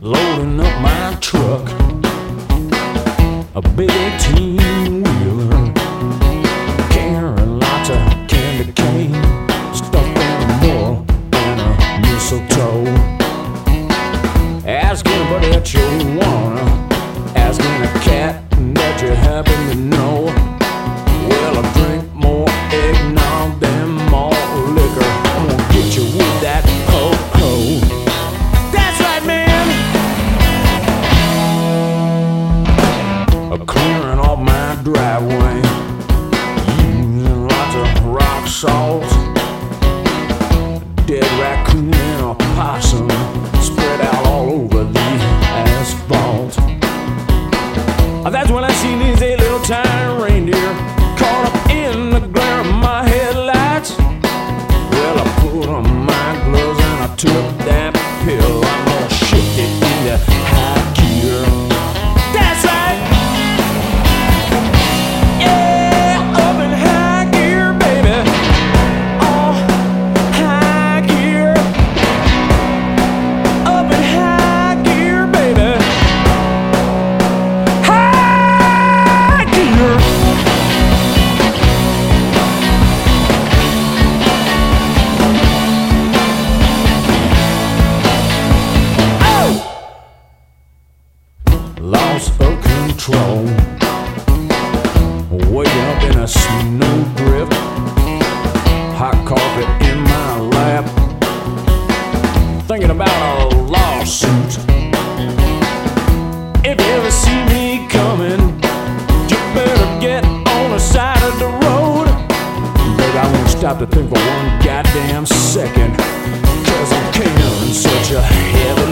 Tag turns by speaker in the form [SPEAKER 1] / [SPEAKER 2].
[SPEAKER 1] loading up my truck, a big 18-wheeler, carrying lots of candy cane, stuffed in a mule and a mistletoe. Asking anybody that you wanna, asking a cat that you happen to know. Well, I drink more eggnog than more liquor. I'm gonna get you with that ho-ho. That's right, man. Clearing off my driveway, using lots of rock salt, dead raccoon and a possum spread out all over the asphalt. That's when I seen these 8 little tiny reindeer caught up in the glare of my headlights. Well, I put on my gloves and I took that pill. I'm gonna shift it into high gear. That's right. Yeah, up in high gear, baby. Oh, high gear. Up in high gear, baby. High gear. Lost of control, waking up in a snowdrift, hot coffee in my lap, thinking about a lawsuit. If you ever see me coming, you better get on the side of the road. Baby, I won't stop to think for one goddamn second, 'cause I'm carrying such a heavy